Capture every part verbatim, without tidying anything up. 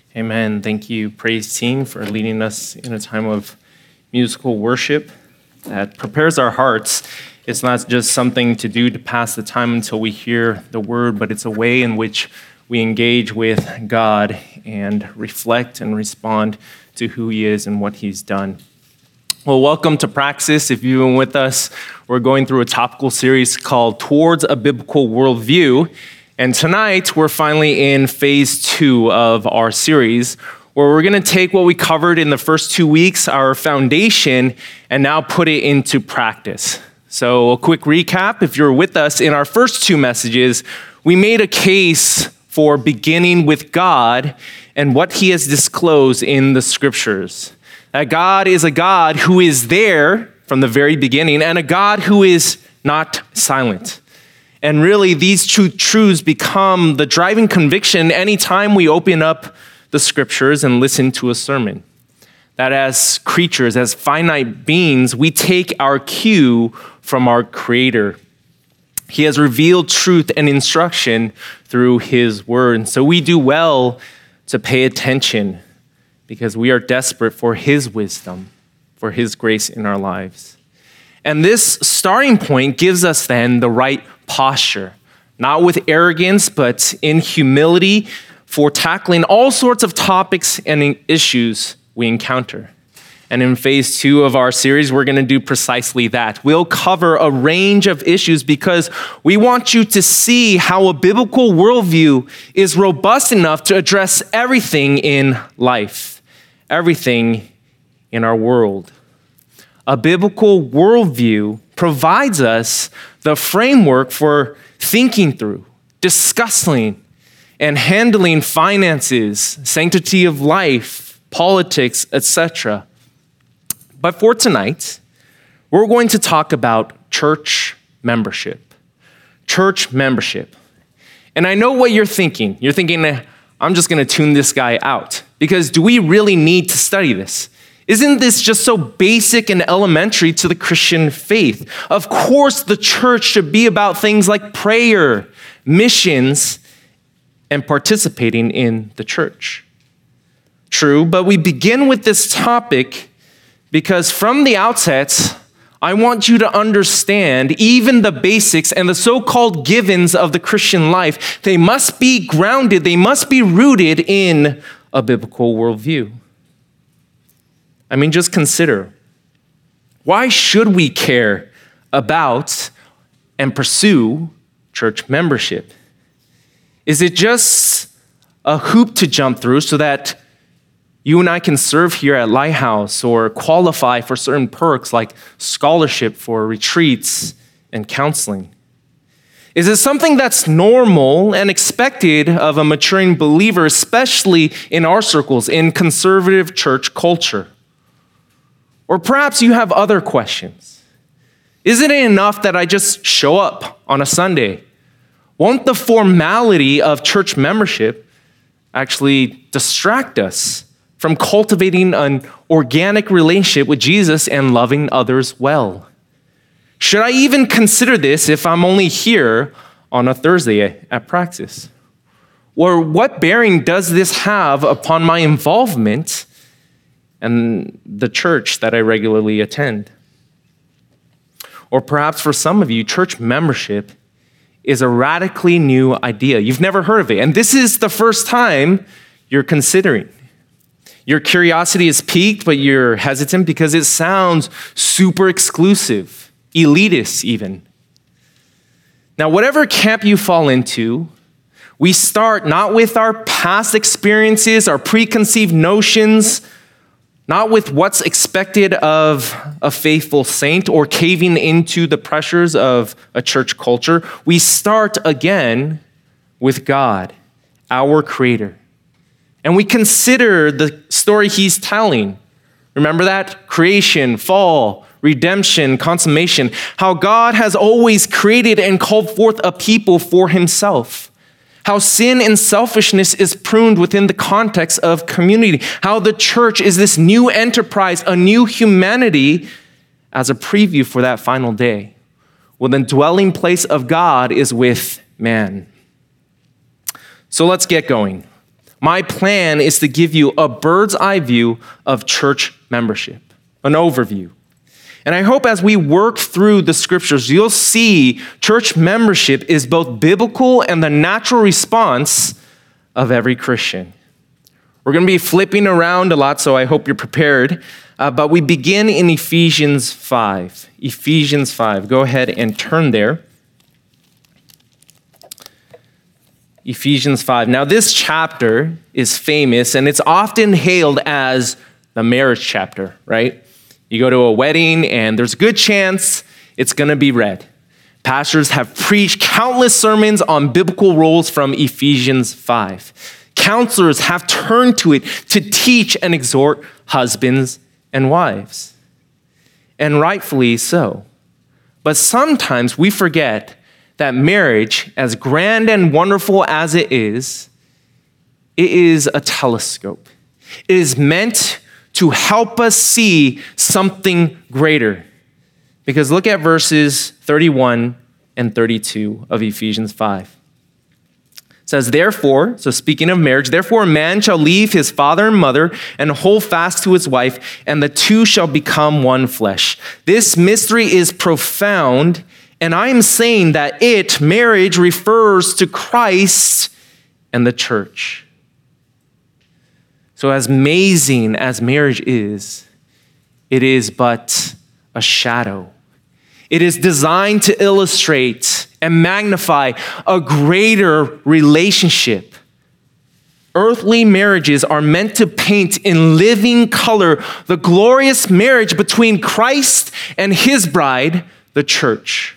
Amen. Thank you, praise team, for leading us in a time of musical worship that prepares our hearts. It's not just something to do to pass the time until we hear the word, but it's a way in which we engage with God and reflect and respond to who he is and what he's done. Well, welcome to Praxis. If you've been with us, we're going through a topical series called Towards a Biblical Worldview. And tonight, we're finally in phase two of our series, where we're going to take what we covered in the first two weeks, our foundation, and now put it into practice. So a quick recap, if you're with us in our first two messages, we made a case for beginning with God and what he has disclosed in the scriptures. That God is a God who is there from the very beginning and a God who is not silent. And really, these two truths become the driving conviction anytime we open up the scriptures and listen to a sermon. That as creatures, as finite beings, we take our cue from our Creator. He has revealed truth and instruction through his word. And so we do well to pay attention because we are desperate for his wisdom, for his grace in our lives. And this starting point gives us then the right posture, not with arrogance, but in humility for tackling all sorts of topics and issues we encounter. And in phase two of our series, we're going to do precisely that. We'll cover a range of issues because we want you to see how a biblical worldview is robust enough to address everything in life, everything in our world. A biblical worldview provides us the framework for thinking through, discussing, and handling finances, sanctity of life, politics, et cetera. But for tonight, we're going to talk about church membership. Church membership. And I know what you're thinking. You're thinking, I'm just going to tune this guy out. Because do we really need to study this? Isn't this just so basic and elementary to the Christian faith? Of course, the church should be about things like prayer, missions, and participating in the church. True, but we begin with this topic because from the outset, I want you to understand even the basics and the so-called givens of the Christian life. They must be grounded, they must be rooted in a biblical worldview. I mean, just consider, why should we care about and pursue church membership? Is it just a hoop to jump through so that you and I can serve here at Lighthouse or qualify for certain perks like scholarship for retreats and counseling? Is it something that's normal and expected of a maturing believer, especially in our circles, in conservative church culture? Or perhaps you have other questions. Isn't it enough that I just show up on a Sunday? Won't the formality of church membership actually distract us from cultivating an organic relationship with Jesus and loving others well? Should I even consider this if I'm only here on a Thursday at Praxis? Or what bearing does this have upon my involvement and the church that I regularly attend? Or perhaps for some of you, church membership is a radically new idea. You've never heard of it, and this is the first time you're considering. Your curiosity is piqued, but you're hesitant because it sounds super exclusive, elitist even. Now, whatever camp you fall into, we start not with our past experiences, our preconceived notions, not with what's expected of a faithful saint or caving into the pressures of a church culture. We start again with God, our Creator. And we consider the story he's telling. Remember that? Creation, fall, redemption, consummation. How God has always created and called forth a people for himself. How sin and selfishness is pruned within the context of community. How the church is this new enterprise, a new humanity as a preview for that final day. Well, the dwelling place of God is with man. So let's get going. My plan is to give you a bird's eye view of church membership, an overview. And I hope as we work through the scriptures, you'll see church membership is both biblical and the natural response of every Christian. We're going to be flipping around a lot, so I hope you're prepared. Uh, but we begin in Ephesians five. Ephesians five. Go ahead and turn there. Ephesians five. Now, this chapter is famous, and it's often hailed as the marriage chapter, right? You go to a wedding, and there's a good chance it's going to be read. Pastors have preached countless sermons on biblical roles from Ephesians five. Counselors have turned to it to teach and exhort husbands and wives. And rightfully so. But sometimes we forget that marriage, as grand and wonderful as it is, it is a telescope. It is meant to help us see something greater. Because look at verses thirty-one and thirty-two of Ephesians five. It says, therefore, so speaking of marriage, therefore a man shall leave his father and mother and hold fast to his wife, and the two shall become one flesh. This mystery is profound, and I am saying that it, marriage, refers to Christ and the church. So as amazing as marriage is, it is but a shadow. It is designed to illustrate and magnify a greater relationship. Earthly marriages are meant to paint in living color the glorious marriage between Christ and his bride, the church.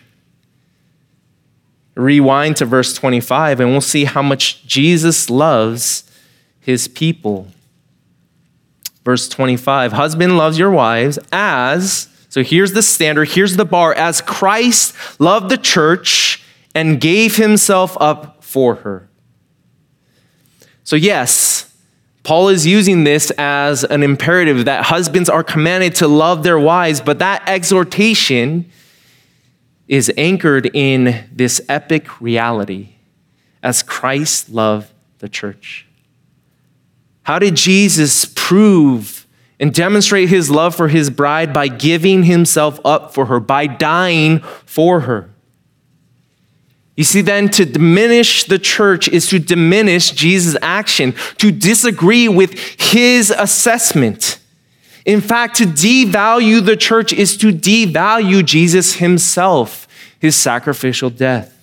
Rewind to verse twenty-five, and we'll see how much Jesus loves his people. Verse twenty-five, husband loves your wives as, so here's the standard, here's the bar, as Christ loved the church and gave himself up for her. So yes, Paul is using this as an imperative that husbands are commanded to love their wives, but that exhortation is anchored in this epic reality as Christ loved the church. How did Jesus prove and demonstrate his love for his bride? By giving himself up for her, by dying for her. You see, then to diminish the church is to diminish Jesus' action, to disagree with his assessment. In fact, to devalue the church is to devalue Jesus himself, his sacrificial death.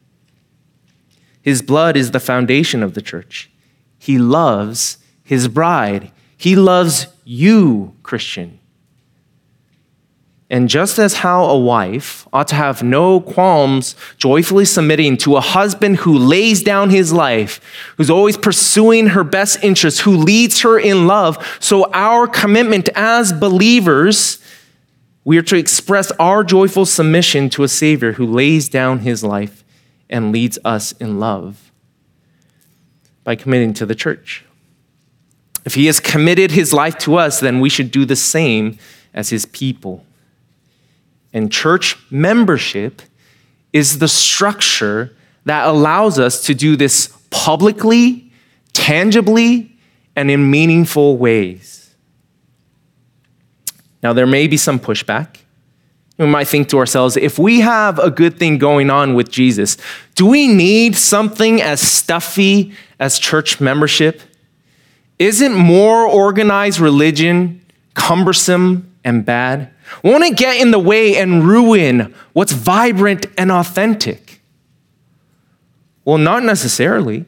His blood is the foundation of the church. He loves his bride. He loves you, Christian. And just as how a wife ought to have no qualms joyfully submitting to a husband who lays down his life, who's always pursuing her best interests, who leads her in love, so our commitment as believers, we are to express our joyful submission to a Savior who lays down his life and leads us in love by committing to the church. If he has committed his life to us, then we should do the same as his people. And church membership is the structure that allows us to do this publicly, tangibly, and in meaningful ways. Now, there may be some pushback. We might think to ourselves, if we have a good thing going on with Jesus, do we need something as stuffy as church membership? Isn't more organized religion cumbersome and bad? Won't it get in the way and ruin what's vibrant and authentic? Well, not necessarily.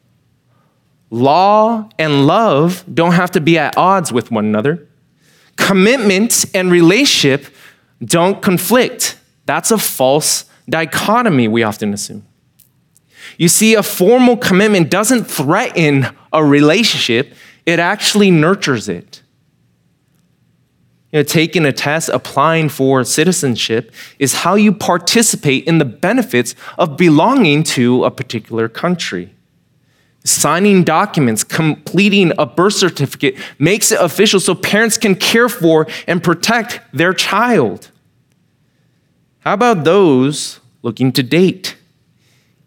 Law and love don't have to be at odds with one another. Commitment and relationship don't conflict. That's a false dichotomy we often assume. You see, a formal commitment doesn't threaten a relationship, it actually nurtures it. You know, taking a test, applying for citizenship is how you participate in the benefits of belonging to a particular country. Signing documents, completing a birth certificate makes it official so parents can care for and protect their child. How about those looking to date?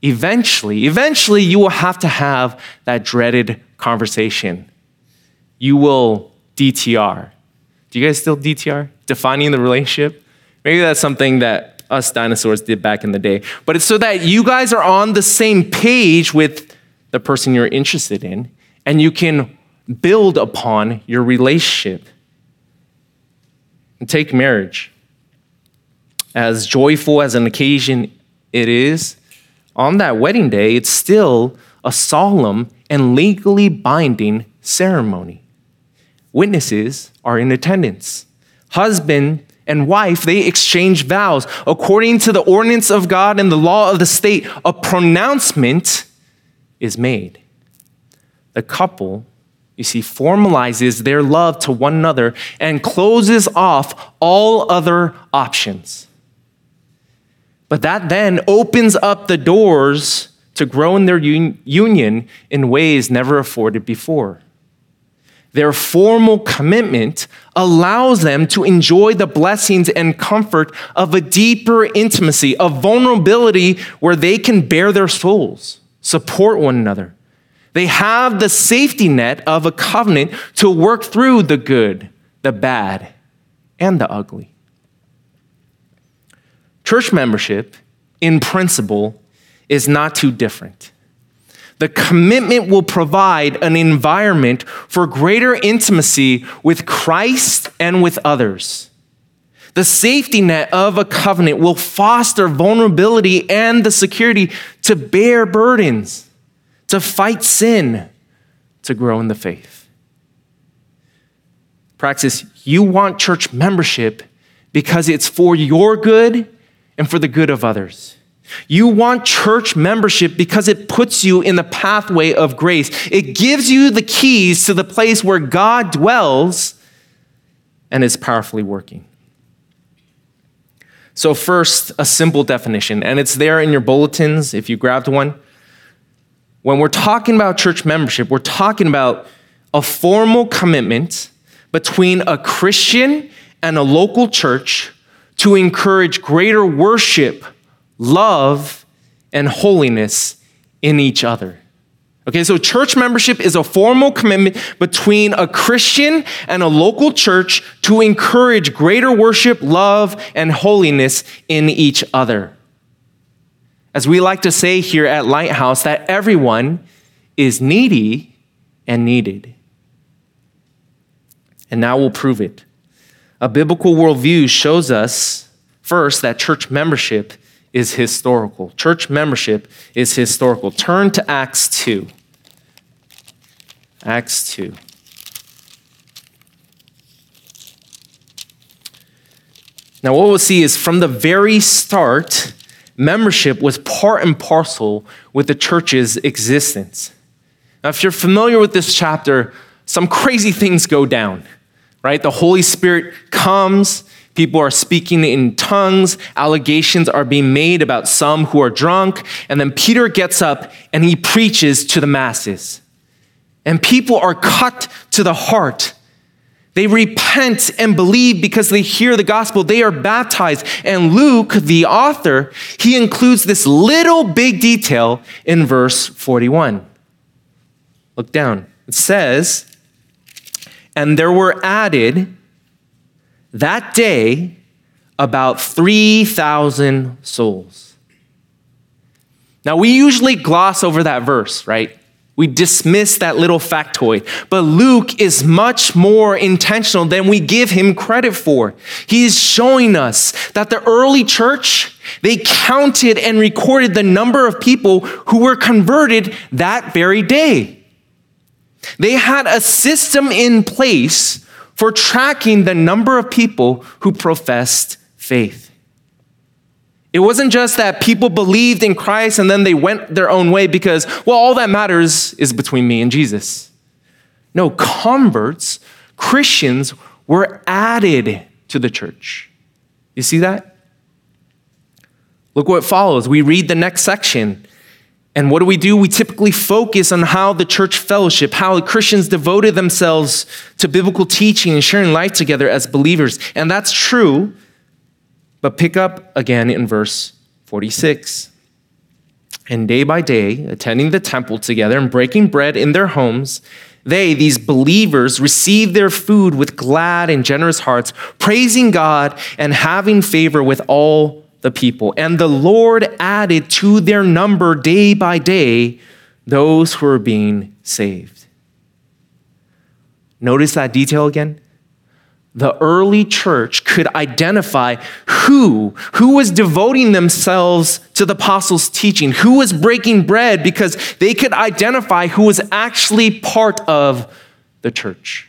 eventually, eventually you will have to have that dreaded conversation. You will D T R. Do you guys still D T R? Defining the relationship? Maybe that's something that us dinosaurs did back in the day. But it's so that you guys are on the same page with the person you're interested in, and you can build upon your relationship. And take marriage. As joyful as an occasion it is, on that wedding day, it's still a solemn and legally binding ceremony. Witnesses are in attendance. Husband and wife, they exchange vows. According to the ordinance of God and the law of the state, a pronouncement is made. The couple, you see, formalizes their love to one another and closes off all other options. But that then opens up the doors to grow in their un- union in ways never afforded before. Their formal commitment allows them to enjoy the blessings and comfort of a deeper intimacy, of vulnerability where they can bare their souls, support one another. They have the safety net of a covenant to work through the good, the bad, and the ugly. Church membership, in principle, is not too different. The commitment will provide an environment for greater intimacy with Christ and with others. The safety net of a covenant will foster vulnerability and the security to bear burdens, to fight sin, to grow in the faith. Praxis, you want church membership because it's for your good and for the good of others. You want church membership because it puts you in the pathway of grace. It gives you the keys to the place where God dwells and is powerfully working. So first, a simple definition, and it's there in your bulletins if you grabbed one. When we're talking about church membership, we're talking about a formal commitment between a Christian and a local church to encourage greater worship, love, and holiness in each other. Okay, so church membership is a formal commitment between a Christian and a local church to encourage greater worship, love, and holiness in each other. As we like to say here at Lighthouse, that everyone is needy and needed. And now we'll prove it. A biblical worldview shows us, first, that church membership is historical. Church membership is historical. Turn to Acts two. Acts two. Now, what we'll see is from the very start, membership was part and parcel with the church's existence. Now, if you're familiar with this chapter, some crazy things go down, right? The Holy Spirit comes. People are speaking in tongues. Allegations are being made about some who are drunk. And then Peter gets up and he preaches to the masses. And people are cut to the heart. They repent and believe because they hear the gospel. They are baptized. And Luke, the author, he includes this little big detail in verse forty-one. Look down. It says, and there were added that day about three thousand souls. Now, we usually gloss over that verse, right? We dismiss that little factoid. But Luke is much more intentional than we give him credit for. He is showing us that the early church, they counted and recorded the number of people who were converted that very day. They had a system in place for tracking the number of people who professed faith. It wasn't just that people believed in Christ and then they went their own way because, well, all that matters is between me and Jesus. No, converts, Christians, were added to the church. You see that? Look what follows. We read the next section. And what do we do? We typically focus on how the church fellowship, how Christians devoted themselves to biblical teaching and sharing life together as believers. And that's true. But pick up again in verse forty-six. And day by day, attending the temple together and breaking bread in their homes, they, these believers, received their food with glad and generous hearts, praising God and having favor with all the people. And the Lord added to their number day by day those who were being saved. Notice that detail again. The early church could identify who, who was devoting themselves to the apostles' teaching, who was breaking bread, because they could identify who was actually part of the church.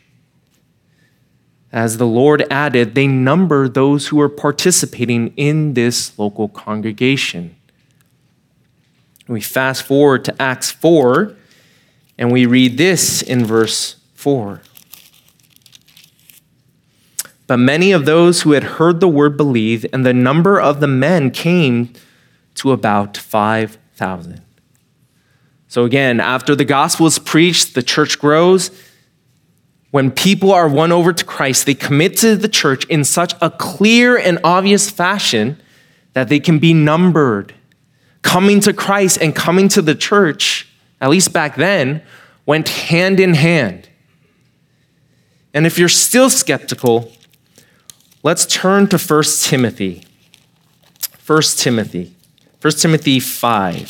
As the Lord added, they numbered those who were participating in this local congregation. We fast forward to Acts four, and we read this in verse four. But many of those who had heard the word believed, and the number of the men came to about five thousand. So again, after the gospel is preached, the church grows. When people are won over to Christ, they commit to the church in such a clear and obvious fashion that they can be numbered. Coming to Christ and coming to the church, at least back then, went hand in hand. And if you're still skeptical, let's turn to First Timothy. First Timothy. First Timothy five.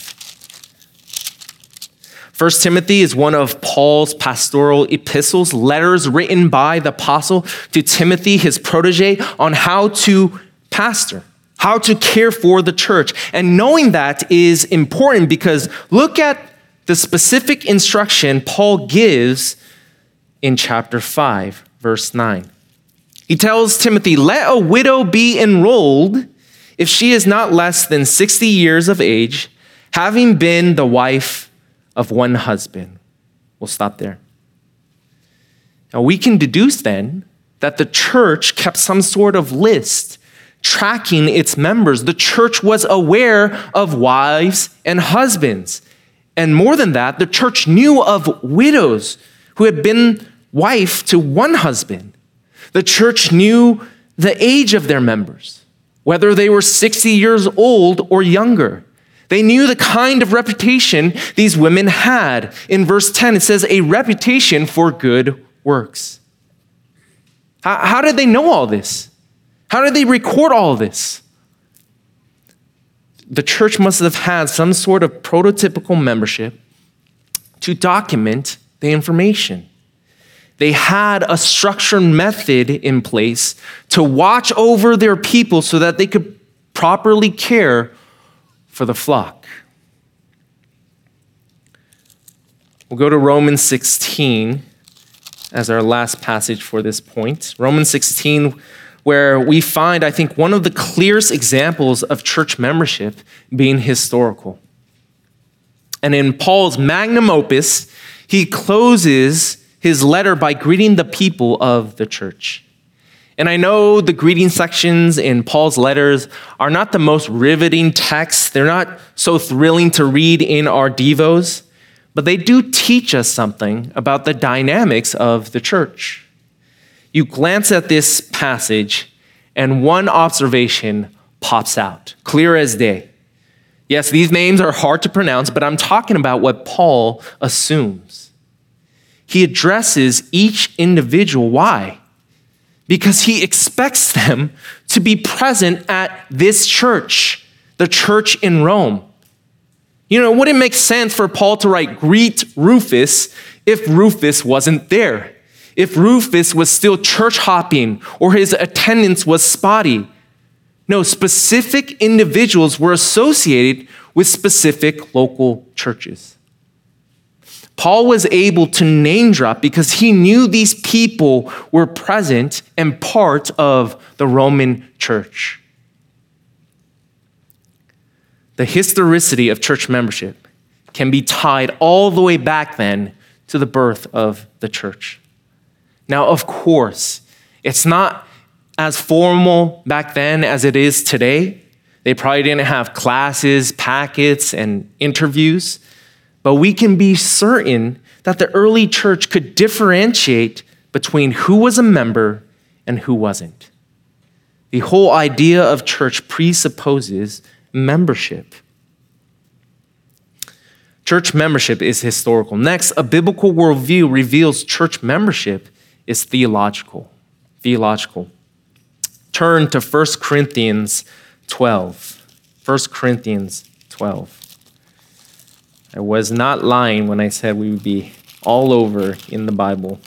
First Timothy is one of Paul's pastoral epistles, letters written by the apostle to Timothy, his protege, on how to pastor, how to care for the church. And knowing that is important because look at the specific instruction Paul gives in chapter five, verse nine. He tells Timothy, let a widow be enrolled if she is not less than sixty years of age, having been the wife of one husband. We'll stop there. Now we can deduce then that the church kept some sort of list tracking its members. The church was aware of wives and husbands. And more than that, the church knew of widows who had been wife to one husband. The church knew the age of their members, whether they were sixty years old or younger. They knew the kind of reputation these women had. In verse ten, it says, a reputation for good works. How, how did they know all this? How did they record all of this? The church must have had some sort of prototypical membership to document the information. They had a structured method in place to watch over their people so that they could properly care for the flock. We'll go to Romans sixteen as our last passage for this point. Romans sixteen, where we find, I think, one of the clearest examples of church membership being historical. And in Paul's magnum opus, he closes his letter by greeting the people of the church. And I know the greeting sections in Paul's letters are not the most riveting texts. They're not so thrilling to read in our devos, but they do teach us something about the dynamics of the church. You glance at this passage and one observation pops out, clear as day. Yes, these names are hard to pronounce, but I'm talking about what Paul assumes. He addresses each individual. Why? Because he expects them to be present at this church, the church in Rome. You know, it wouldn't make sense for Paul to write, greet Rufus, if Rufus wasn't there, if Rufus was still church hopping or his attendance was spotty. No, specific individuals were associated with specific local churches. Paul was able to name drop because he knew these people were present and part of the Roman church. The historicity of church membership can be tied all the way back then to the birth of the church. Now, of course, it's not as formal back then as it is today. They probably didn't have classes, packets, and interviews. But we can be certain that the early church could differentiate between who was a member and who wasn't. The whole idea of church presupposes membership. Church membership is historical. Next, a biblical worldview reveals church membership is theological. Theological. Turn to First Corinthians twelve. First Corinthians twelve. I was not lying when I said we would be all over in the Bible.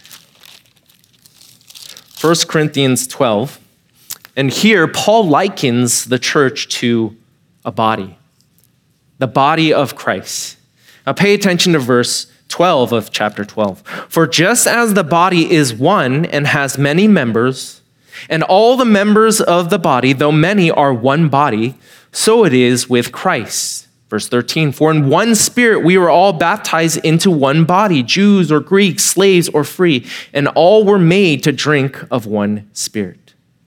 First Corinthians twelve. And here, Paul likens the church to a body, the body of Christ. Now pay attention to verse twelve of chapter twelve. For just as the body is one and has many members, and all the members of the body, though many, are one body, so it is with Christ. Verse thirteen, for in one Spirit we were all baptized into one body, Jews or Greeks, slaves or free, and all were made to drink of one Spirit.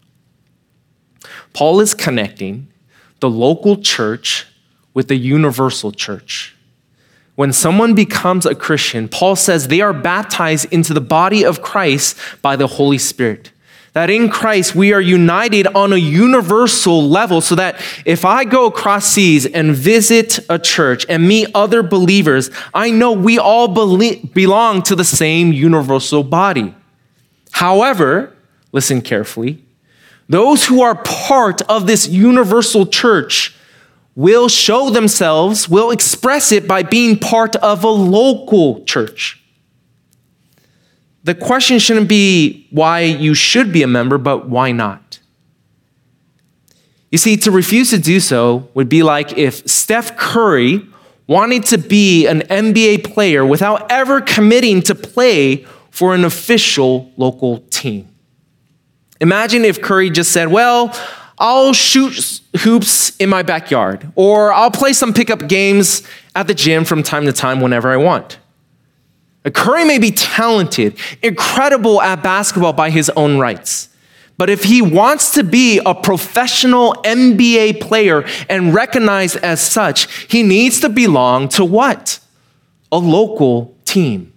Paul is connecting the local church with the universal church. When someone becomes a Christian, Paul says they are baptized into the body of Christ by the Holy Spirit. That in Christ we are united on a universal level so that if I go across seas and visit a church and meet other believers, I know we all believe, belong to the same universal body. However, listen carefully, those who are part of this universal church will show themselves, will express it by being part of a local church. The question shouldn't be why you should be a member, but why not? You see, to refuse to do so would be like if Steph Curry wanted to be an N B A player without ever committing to play for an official local team. Imagine if Curry just said, well, I'll shoot hoops in my backyard, or I'll play some pickup games at the gym from time to time whenever I want. Curry may be talented, incredible at basketball by his own rights, but if he wants to be a professional N B A player and recognized as such, he needs to belong to what? A local team.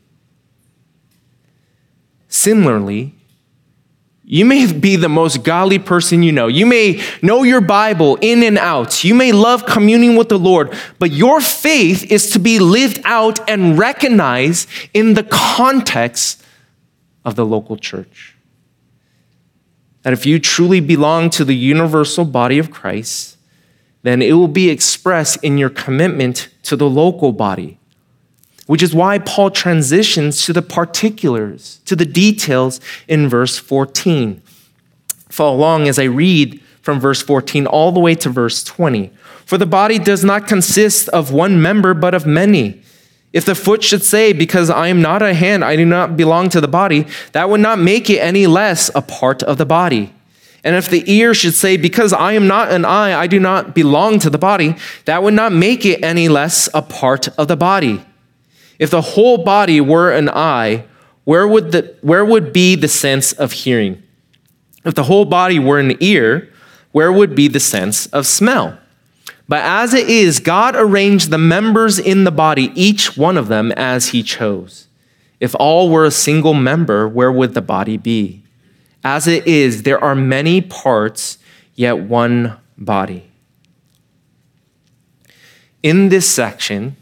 Similarly, you may be the most godly person you know. You may know your Bible in and out. You may love communing with the Lord, but your faith is to be lived out and recognized in the context of the local church. That if you truly belong to the universal body of Christ, then it will be expressed in your commitment to the local body, which is why Paul transitions to the particulars, to the details in verse fourteen. Follow along as I read from verse fourteen all the way to verse twenty. For the body does not consist of one member, but of many. If the foot should say, because I am not a hand, I do not belong to the body, that would not make it any less a part of the body. And if the ear should say, because I am not an eye, I do not belong to the body, that would not make it any less a part of the body. If the whole body were an eye, where would the where would be the sense of hearing? If the whole body were an ear, where would be the sense of smell? But as it is, God arranged the members in the body, each one of them as he chose. If all were a single member, where would the body be? As it is, there are many parts, yet one body. In this section,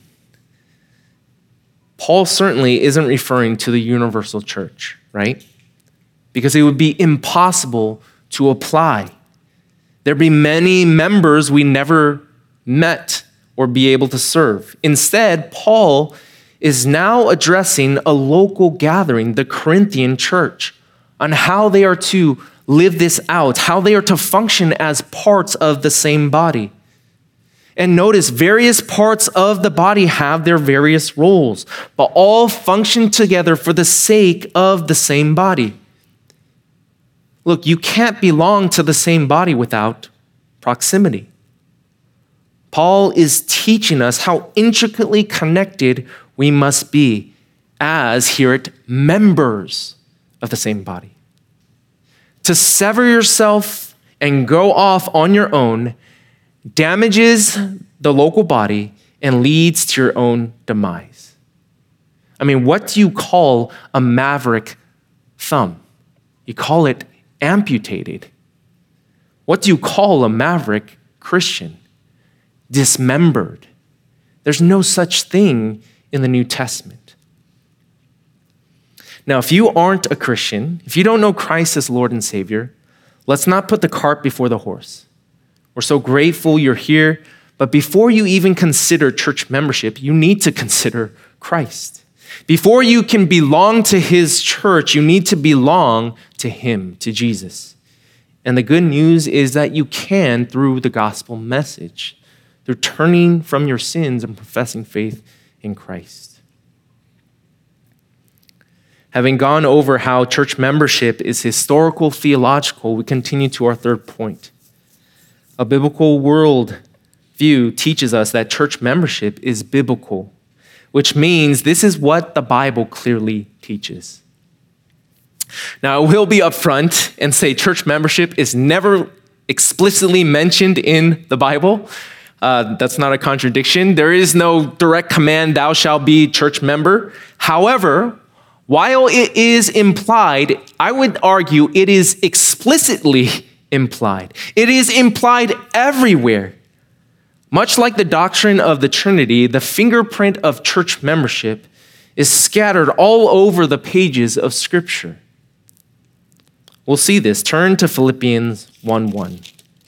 Paul certainly isn't referring to the universal church, right? Because it would be impossible to apply. There'd be many members we never met or be able to serve. Instead, Paul is now addressing a local gathering, the Corinthian church, on how they are to live this out, how they are to function as parts of the same body. And notice, various parts of the body have their various roles, but all function together for the sake of the same body. Look, you can't belong to the same body without proximity. Paul is teaching us how intricately connected we must be as, hear it, members of the same body. To sever yourself and go off on your own damages the local body and leads to your own demise. I mean, what do you call a maverick thumb? You call it amputated. What do you call a maverick Christian? Dismembered. There's no such thing in the New Testament. Now, if you aren't a Christian, if you don't know Christ as Lord and Savior, let's not put the cart before the horse. We're so grateful you're here, but before you even consider church membership, you need to consider Christ. Before you can belong to his church, you need to belong to him, to Jesus. And the good news is that you can through the gospel message, through turning from your sins and professing faith in Christ. Having gone over how church membership is historical, theological, we continue to our third point. A biblical world view teaches us that church membership is biblical, which means this is what the Bible clearly teaches. Now, I will be upfront and say church membership is never explicitly mentioned in the Bible. Uh, that's not a contradiction. There is no direct command, thou shalt be church member. However, while it is implied, I would argue it is explicitly implied. It is implied everywhere. Much like the doctrine of the Trinity, the fingerprint of church membership is scattered all over the pages of Scripture. We'll see this. Turn to Philippians one one.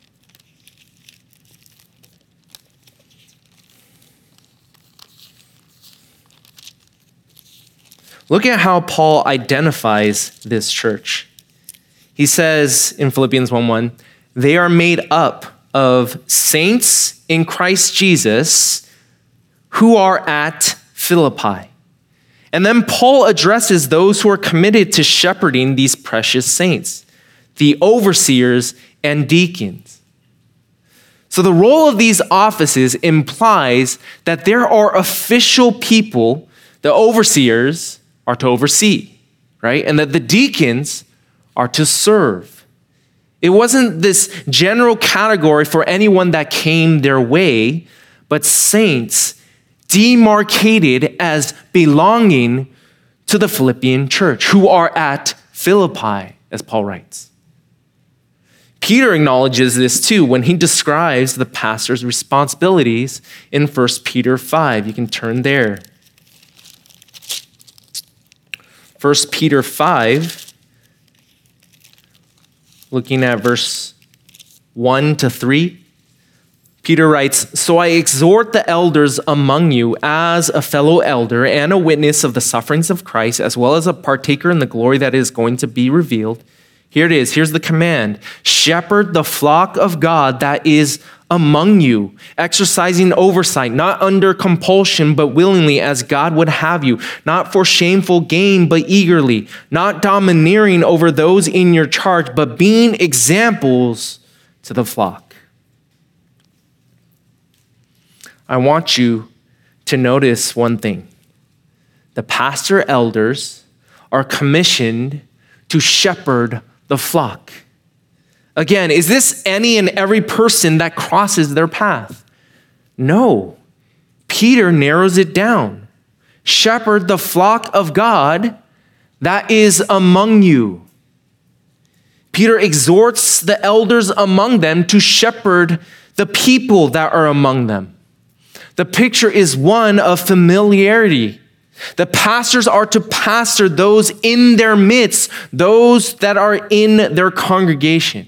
Look at how Paul identifies this church. He says in Philippians one one, they are made up of saints in Christ Jesus who are at Philippi. And then Paul addresses those who are committed to shepherding these precious saints, the overseers and deacons. So the role of these offices implies that there are official people, the overseers are to oversee, right? And that the deacons are to serve. It wasn't this general category for anyone that came their way, but saints demarcated as belonging to the Philippian church, who are at Philippi, as Paul writes. Peter acknowledges this too when he describes the pastor's responsibilities in First Peter five. You can turn there. First Peter five. Looking at verse one to three, Peter writes, so I exhort the elders among you as a fellow elder and a witness of the sufferings of Christ, as well as a partaker in the glory that is going to be revealed. Here it is. Here's the command. Shepherd the flock of God that is among you, exercising oversight, not under compulsion, but willingly as God would have you, not for shameful gain, but eagerly, not domineering over those in your charge, but being examples to the flock. I want you to notice one thing. The pastor elders are commissioned to shepherd the flock. Again, is this any and every person that crosses their path? No. Peter narrows it down. Shepherd the flock of God that is among you. Peter exhorts the elders among them to shepherd the people that are among them. The picture is one of familiarity. The pastors are to pastor those in their midst, those that are in their congregation.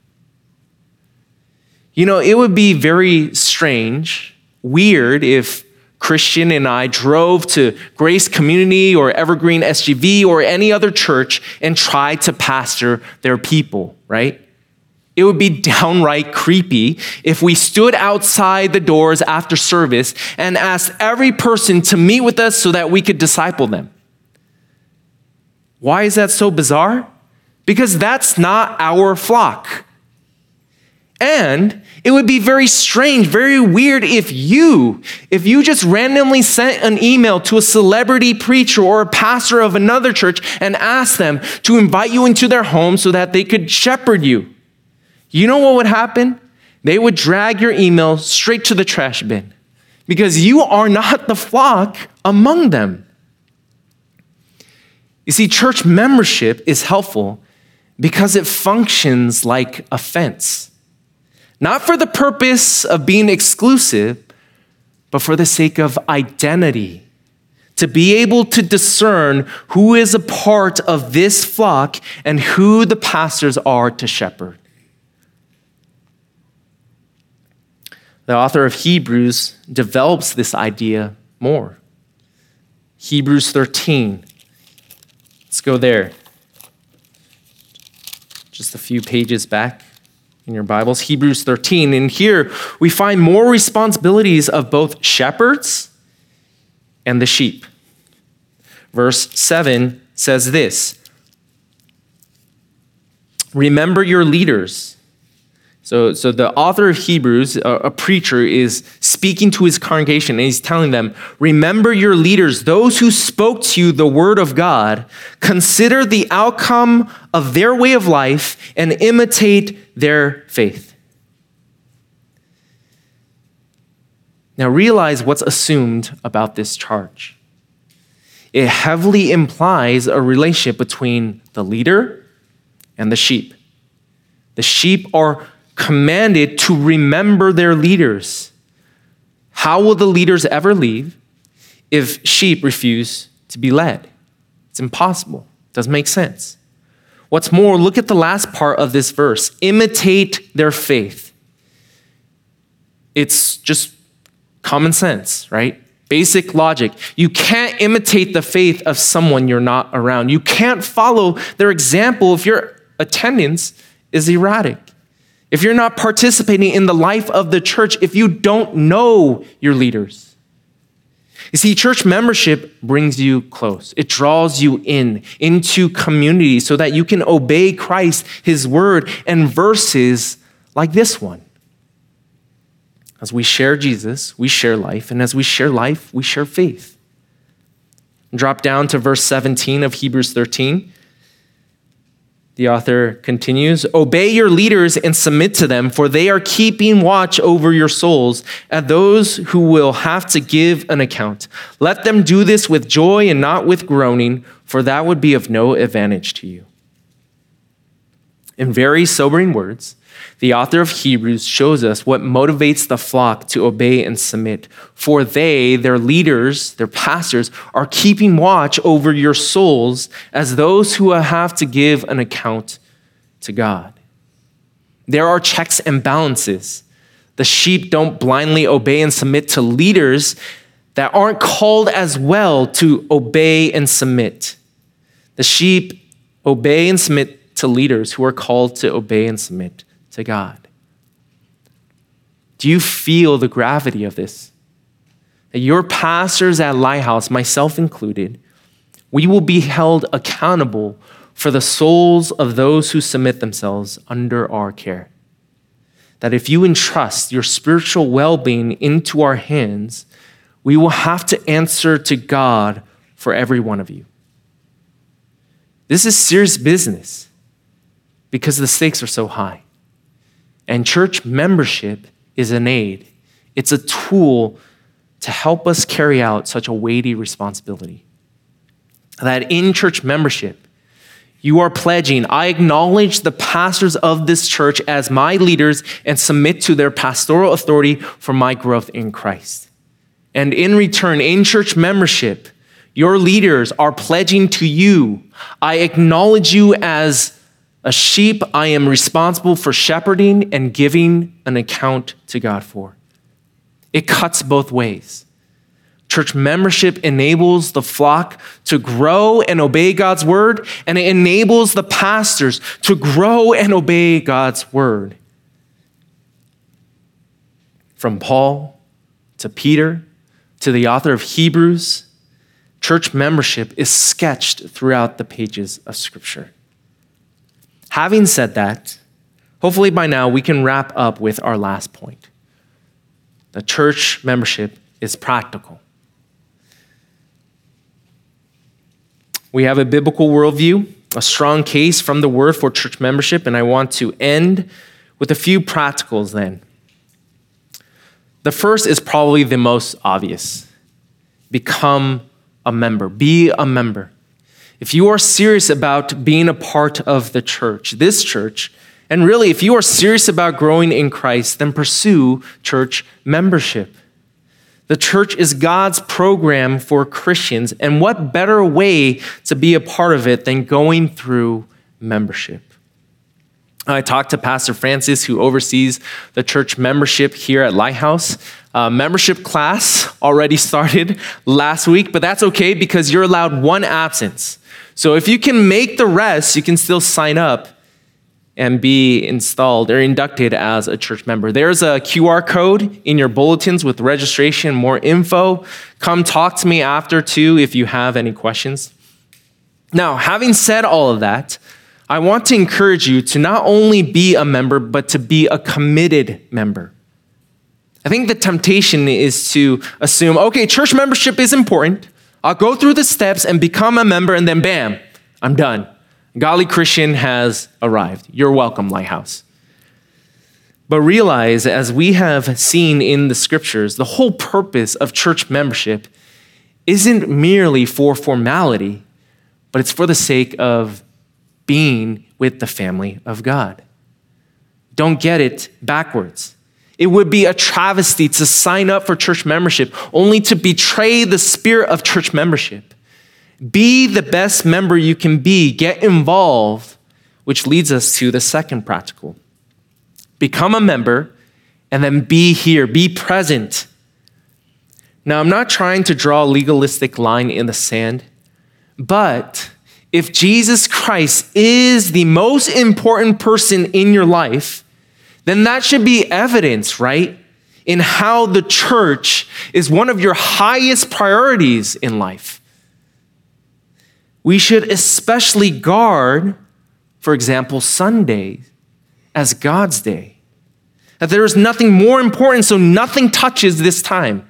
You know, it would be very strange, weird, if Christian and I drove to Grace Community or Evergreen S G V or any other church and tried to pastor their people, right? It would be downright creepy if we stood outside the doors after service and asked every person to meet with us so that we could disciple them. Why is that so bizarre? Because that's not our flock. And it would be very strange, very weird if you, if you just randomly sent an email to a celebrity preacher or a pastor of another church and asked them to invite you into their home so that they could shepherd you. You know what would happen? They would drag your email straight to the trash bin because you are not the flock among them. You see, church membership is helpful because it functions like a fence. Not for the purpose of being exclusive, but for the sake of identity, to be able to discern who is a part of this flock and who the pastors are to shepherd. The author of Hebrews develops this idea more. Hebrews thirteen. Let's go there. Just a few pages back in your Bibles. Hebrews thirteen. And here we find more responsibilities of both shepherds and the sheep. Verse seven says this: remember your leaders. So, so the author of Hebrews, a, a preacher, is speaking to his congregation, and he's telling them, remember your leaders, those who spoke to you the word of God. Consider the outcome of their way of life and imitate their faith. Now realize what's assumed about this charge. It heavily implies a relationship between the leader and the sheep. The sheep are commanded to remember their leaders. How will the leaders ever leave if sheep refuse to be led? It's impossible. It doesn't make sense. What's more, look at the last part of this verse. Imitate their faith. It's just common sense, right? Basic logic. You can't imitate the faith of someone you're not around. You can't follow their example if your attendance is erratic. If you're not participating in the life of the church, if you don't know your leaders. You see, church membership brings you close. It draws you in, into community so that you can obey Christ, his word, and verses like this one. As we share Jesus, we share life, and as we share life, we share faith. Drop down to verse seventeen of Hebrews thirteen. The author continues, obey your leaders and submit to them, for they are keeping watch over your souls as those who will have to give an account. Let them do this with joy and not with groaning, for that would be of no advantage to you. In very sobering words, the author of Hebrews shows us what motivates the flock to obey and submit. For they, their leaders, their pastors, are keeping watch over your souls as those who have to give an account to God. There are checks and balances. The sheep don't blindly obey and submit to leaders that aren't called as well to obey and submit. The sheep obey and submit to leaders who are called to obey and submit to God. Do you feel the gravity of this? That your pastors at Lighthouse, myself included, we will be held accountable for the souls of those who submit themselves under our care. That if you entrust your spiritual well-being into our hands, we will have to answer to God for every one of you. This is serious business because the stakes are so high. And church membership is an aid. It's a tool to help us carry out such a weighty responsibility. That in church membership, you are pledging, I acknowledge the pastors of this church as my leaders and submit to their pastoral authority for my growth in Christ. And in return, in church membership, your leaders are pledging to you, I acknowledge you as a sheep I am responsible for shepherding and giving an account to God for. It cuts both ways. Church membership enables the flock to grow and obey God's word, and it enables the pastors to grow and obey God's word. From Paul to Peter to the author of Hebrews, church membership is sketched throughout the pages of Scripture. Having said that, hopefully by now we can wrap up with our last point. The church membership is practical. We have a biblical worldview, a strong case from the word for church membership, and I want to end with a few practicals then. The first is probably the most obvious. Become a member. Be a member. If you are serious about being a part of the church, this church, and really if you are serious about growing in Christ, then pursue church membership. The church is God's program for Christians, and what better way to be a part of it than going through membership? I talked to Pastor Francis, who oversees the church membership here at Lighthouse. Uh, membership class already started last week, but that's okay because you're allowed one absence. So if you can make the rest, you can still sign up and be installed or inducted as a church member. There's a Q R code in your bulletins with registration, more info. Come talk to me after too if you have any questions. Now, having said all of that, I want to encourage you to not only be a member, but to be a committed member. I think the temptation is to assume, okay, church membership is important. I'll go through the steps and become a member, and then bam, I'm done. Godly Christian has arrived. You're welcome, Lighthouse. But realize, as we have seen in the scriptures, the whole purpose of church membership isn't merely for formality, but it's for the sake of being with the family of God. Don't get it backwards. It would be a travesty to sign up for church membership only to betray the spirit of church membership. Be the best member you can be. Get involved, which leads us to the second practical. Become a member and then be here, be present. Now, I'm not trying to draw a legalistic line in the sand, but if Jesus Christ is the most important person in your life, then that should be evidence, right? In how the church is one of your highest priorities in life. We should especially guard, for example, Sunday as God's day. That there is nothing more important, so nothing touches this time.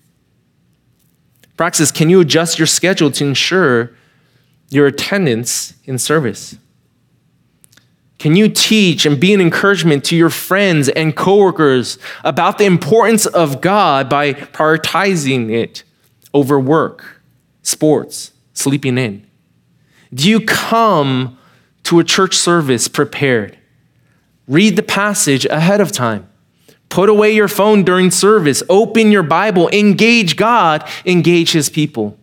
Praxis, can you adjust your schedule to ensure your attendance in service? Can you teach and be an encouragement to your friends and coworkers about the importance of God by prioritizing it over work, sports, sleeping in? Do you come to a church service prepared? Read the passage ahead of time. Put away your phone during service. Open your Bible. Engage God. Engage his people.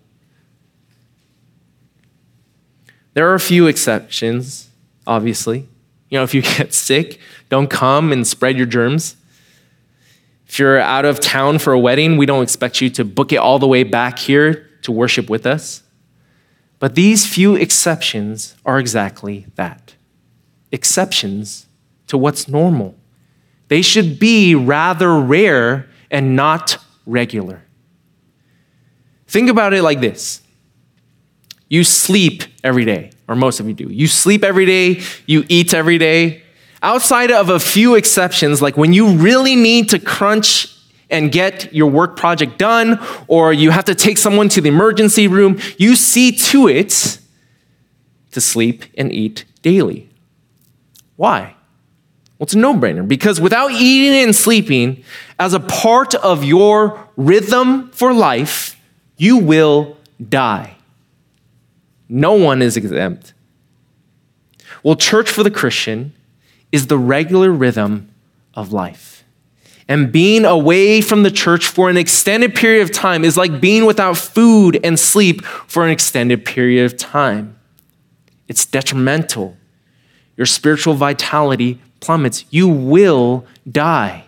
There are a few exceptions, obviously. You know, if you get sick, don't come and spread your germs. If you're out of town for a wedding, we don't expect you to book it all the way back here to worship with us. But these few exceptions are exactly that. Exceptions to what's normal. They should be rather rare and not regular. Think about it like this. You sleep every day, or most of you do. You sleep every day, you eat every day. Outside of a few exceptions, like when you really need to crunch and get your work project done, or you have to take someone to the emergency room, you see to it to sleep and eat daily. Why? Well, it's a no-brainer, because without eating and sleeping as a part of your rhythm for life, you will die. No one is exempt. Well, church for the Christian is the regular rhythm of life. And being away from the church for an extended period of time is like being without food and sleep for an extended period of time. It's detrimental. Your spiritual vitality plummets. You will die.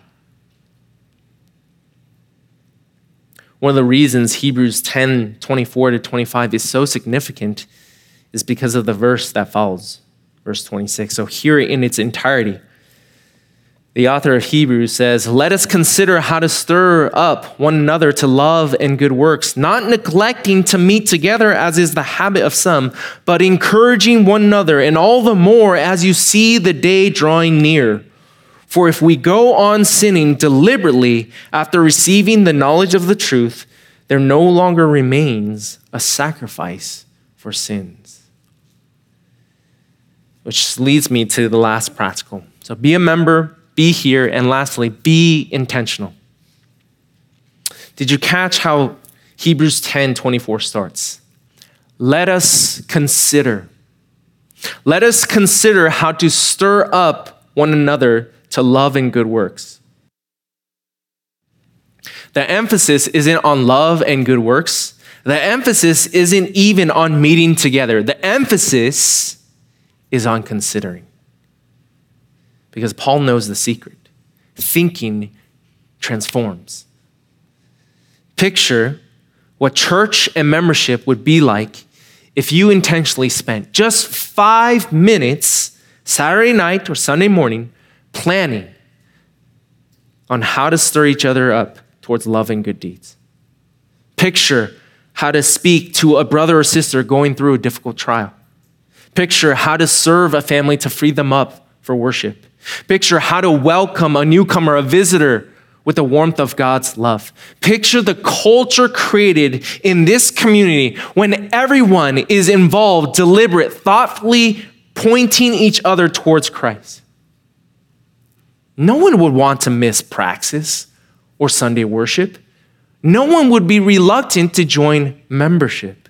One of the reasons Hebrews ten, twenty-four to twenty-five is so significant is because of the verse that follows, verse twenty-six. So hear it in its entirety. The author of Hebrews says, "Let us consider how to stir up one another to love and good works, not neglecting to meet together as is the habit of some, but encouraging one another, and all the more as you see the day drawing near. For if we go on sinning deliberately after receiving the knowledge of the truth, there no longer remains a sacrifice for sins." Which leads me to the last practical. So be a member, be here, and lastly, be intentional. Did you catch how Hebrews ten twenty-four starts? Let us consider. Let us consider how to stir up one another to love and good works. The emphasis isn't on love and good works. The emphasis isn't even on meeting together. The emphasis is on considering. Because Paul knows the secret. Thinking transforms. Picture what church and membership would be like if you intentionally spent just five minutes Saturday night or Sunday morning planning on how to stir each other up towards love and good deeds. Picture how to speak to a brother or sister going through a difficult trial. Picture how to serve a family to free them up for worship. Picture how to welcome a newcomer, a visitor, with the warmth of God's love. Picture the culture created in this community when everyone is involved, deliberate, thoughtfully pointing each other towards Christ. No one would want to miss praxis or Sunday worship. No one would be reluctant to join membership.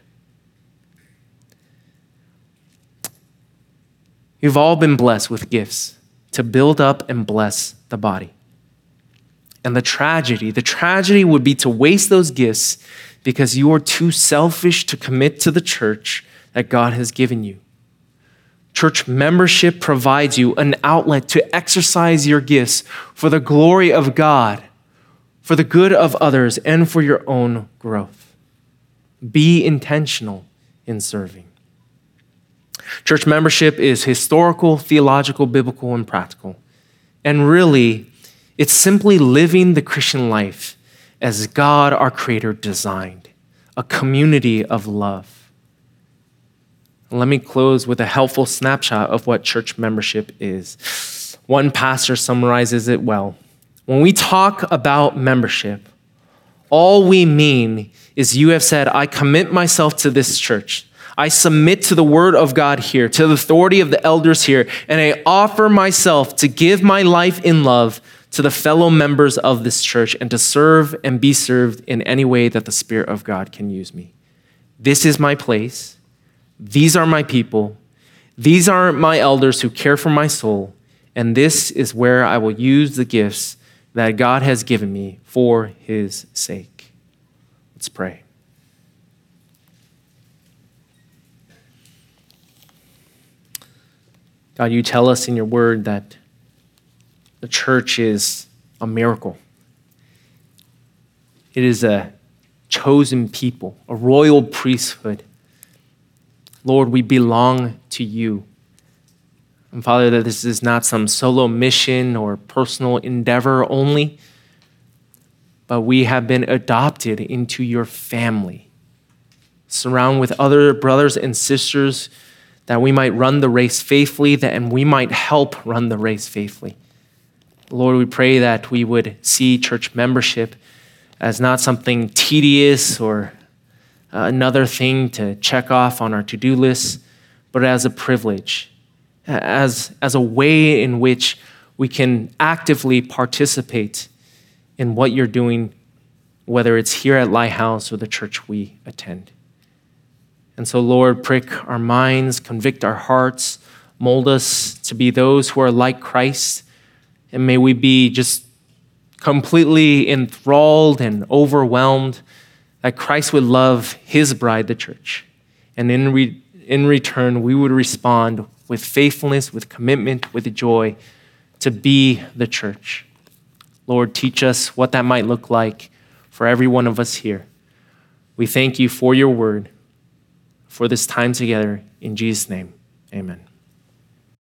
You've all been blessed with gifts to build up and bless the body. And the tragedy, the tragedy would be to waste those gifts because you are too selfish to commit to the church that God has given you. Church membership provides you an outlet to exercise your gifts for the glory of God, for the good of others, and for your own growth. Be intentional in serving. Church membership is historical, theological, biblical, and practical. And really, it's simply living the Christian life as God, our Creator, designed, a community of love. Let me close with a helpful snapshot of what church membership is. One pastor summarizes it well. When we talk about membership, all we mean is you have said, I commit myself to this church. I submit to the word of God here, to the authority of the elders here, and I offer myself to give my life in love to the fellow members of this church and to serve and be served in any way that the Spirit of God can use me. This is my place. These are my people. These are my elders who care for my soul. And this is where I will use the gifts that God has given me for his sake. Let's pray. God, you tell us in your word that the church is a miracle. It is a chosen people, a royal priesthood. Lord, we belong to you. And Father, that this is not some solo mission or personal endeavor only, but we have been adopted into your family, surrounded with other brothers and sisters that we might run the race faithfully, that and we might help run the race faithfully. Lord, we pray that we would see church membership as not something tedious or uh, another thing to check off on our to-do list, but as a privilege, as, as a way in which we can actively participate in what you're doing, whether it's here at Lighthouse or the church we attend. And so, Lord, prick our minds, convict our hearts, mold us to be those who are like Christ, and may we be just completely enthralled and overwhelmed that Christ would love his bride, the church. And in, re- in return, we would respond with faithfulness, with commitment, with joy to be the church. Lord, teach us what that might look like for every one of us here. We thank you for your word, for this time together. In Jesus' name, amen.